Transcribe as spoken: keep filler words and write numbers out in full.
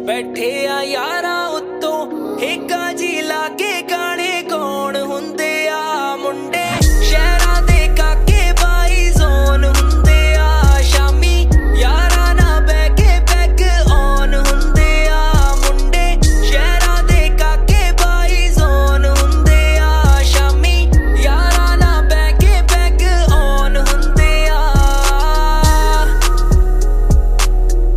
बैठे आ यारा उत्तों हेका जी लागे गा